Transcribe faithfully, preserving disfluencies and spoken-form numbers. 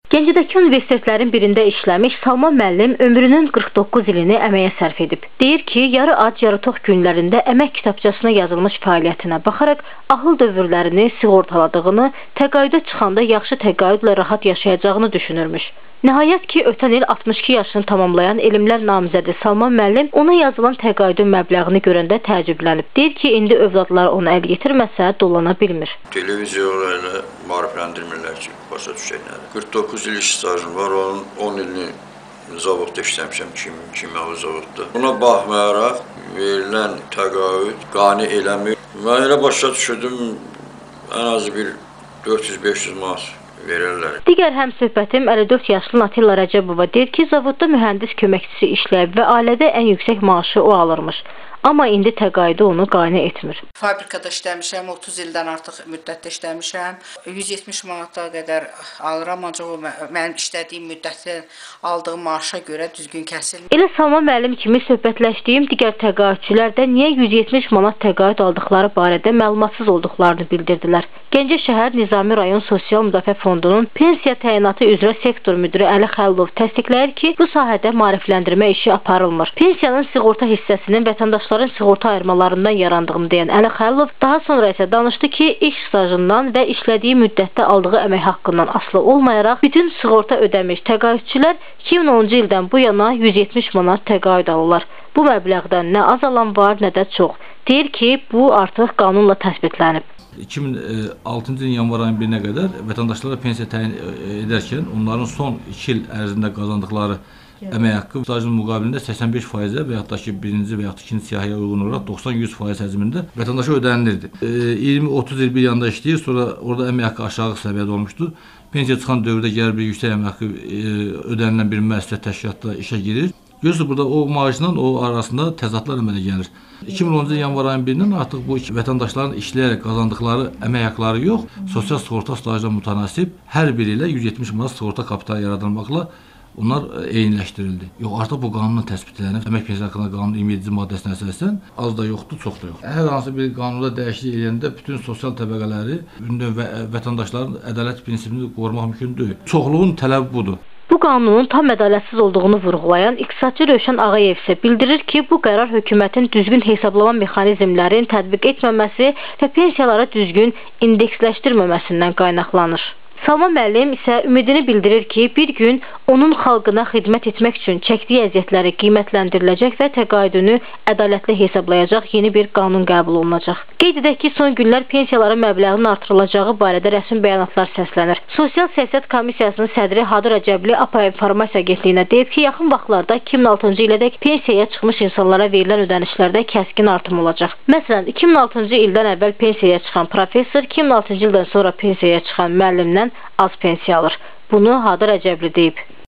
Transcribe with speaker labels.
Speaker 1: Gəncədəki universitetlərin birində işləmiş Salman müəllim ömrünün qırx doqquz ilini əməyə sərf edib. Deyir ki, yarı ac, yarı tox günlərində əmək kitabçasına yazılmış fəaliyyətinə baxaraq ahıl dövrlərini sığortaladığını, təqaüdə çıxanda yaxşı təqaüdlə rahat yaşayacağını düşünürmüş. Nəhayət ki, ötən il altmış iki yaşını tamamlayan elmlər namizədi Salman müəllim ona yazılan təqaüdün məbləğini görəndə təəccüblənib. Deyir ki, indi övladları ona əl yetirməsə dolana bilmir.
Speaker 2: Televiziyalarla maarifləndirmirlər ki, başa düşək nədir. qırx doqquz il iş stajım var, onun on ilini zavodda işləmişəm, kimyəvi zavodda. Buna baxmayaraq verilən təqaüd qane eləmir. Mən elə başa düşürdüm, ən azı bir dörd yüz beş yüz manat verirlər.
Speaker 1: Digər həmsöhbətim əlli dörd yaşlı Natilla Rəcəbova deyir ki, zavodda mühəndis köməkçisi işləyib və ailədə ən yüksək maaşı o alırmış. Amma indi təqaüdü onu qane etmir.
Speaker 3: Fabrikada işləmişəm, otuz ildən artıq müddətdə işləmişəm. yüz yetmiş manata qədər alıram, ancaq o mənim işlədiyim müddətdə aldığım maaşa görə düzgün kəsilmir.
Speaker 1: Elə Salman müəllim kimi söhbətləşdiyim digər təqaüdçülər də niyə yüz yetmiş manat təqaüd aldıqları barədə məlumatsız olduqlarını bildirdilər. Gəncə şəhər Nizami rayon Sosial Müdafiə Fondunun pensiya təyinatı üzrə sektor müdiri Əli Xəlilov təsdiqləyir ki, bu sahədə maarifləndirmə işi aparılmır. Pensiyanın sığorta hissəsinin vətəndaşların sığorta ayırmalarından yarandığını deyən Əli Xəlilov daha sonra isə danışdı ki, iş stajından və işlədiyi müddətdə aldığı əmək haqqından asılı olmayaraq bütün sığorta ödəmiş təqaüdçülər iki min onuncu ildən bu yana yüz yetmiş manat təqaüd alırlar. Bu məbləğdən nə az alan var, nə də çox. Deyir ki, bu artıq qanunla təsbitlənib.
Speaker 4: iki min altıncı ilin yanvar ayının birinə qədər vətəndaşlara pensiya təyin edərkən onların son iki il ərzində qazandıqları əmək haqqı stajın müqabilində səksən beş faizə və yaxud da ki, birinci və yaxud ikinci siyahıya uyğun olaraq doxsan yüz faiz həcmində vətəndaşa ödənilirdi. iyirmi otuz il bir yanda işləyir, sonra orada əmək haqqı aşağı səviyyədə olmuşdu. Pensiya çıxan dövrdə gəlir bir yüksək əmək haqqı ödənilən bir müəssisə təşkilatda işə girir. Görürsünüz, burada o maaşla o arasında təzadlar əmələ gəlir. iki min onuncu yanvar ayının birindən artıq bu vətəndaşların işləyərək qazandıqları əmək haqqları yox, sosial sığorta stajına mütənasib hər biri ilə yüz yetmiş manat sığorta kapitalı yaradılmaqla onlar eyniləşdirildi. Yox, artıq bu qanunla təsbit edilib. Əmək pensiya haqqında qanunun iyirmi yeddinci maddəsinə əsasən az da yoxdur, çox da yoxdur. Hər hansı bir qanunda dəyişiklik edəndə bütün sosial təbəqələri və vətəndaşların ədalət prinsipini qorumaq mümkün deyil. Çoxluğun tələbi budur.
Speaker 1: Bu qanunun tam ədalətsiz olduğunu vurğulayan iqtisadçı Rövşən Ağayev isə bildirir ki, bu qərar hökumətin düzgün hesablama mexanizmlərin tətbiq etməməsi və pensiyalara düzgün indeksləşdirməməsindən qaynaqlanır. Salman müəllim isə ümidini bildirir ki, bir gün onun xalqına xidmət etmək üçün çəkdiyi əziyyətləri qiymətləndiriləcək və təqaüdünü ədalətli hesablayacaq yeni bir qanun qəbul olunacaq. Qeyd edək ki, son günlər pensiyaların məbləğinin artırılacağı barədə rəsmi bəyanatlar səslənir. Sosial Siyasət Komissiyasının sədri Hadı Rəcəbli A P A İnformasiya Agentliyinə deyib ki, yaxın vaxtlarda iki min altıncı ilədək pensiyaya çıxmış insanlara verilən ödənişlərdə kəskin artım olacaq. Məsələn, iki min altıncı ildən əvvəl pensiyaya çıxan professor iki min altıncı ildən sonra pensiyaya çıxan müəllimdən az pensiya alır. Bunu Hadı Rəcəbli deyib.